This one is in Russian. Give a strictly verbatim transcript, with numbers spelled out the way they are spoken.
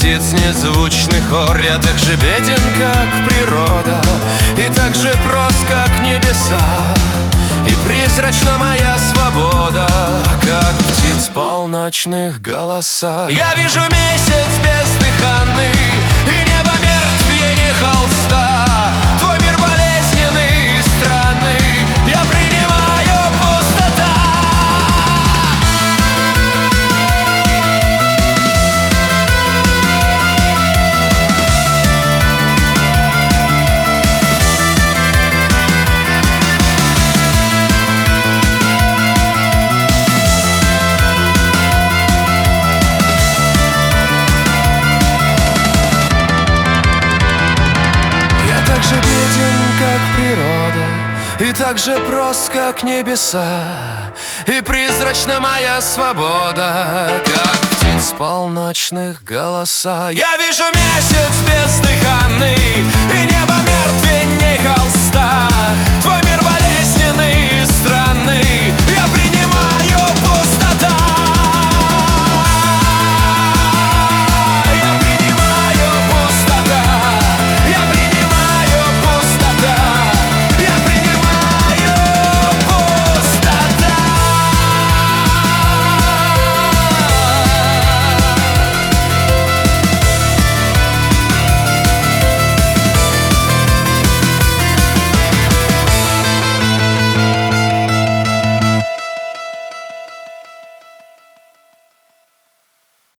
птиц незвучный хор. Я так же беден, как природа, и так же прост, как небеса, и призрачна моя свобода, как птиц полночных голоса. Я вижу месяц бездыханный, и небо мертвее холста. Твой мир болезненный и странный, я принимаю пустота. И так же прост, как небеса, и призрачна моя свобода, как птиц полночных голоса. Я вижу месяц бездыханный,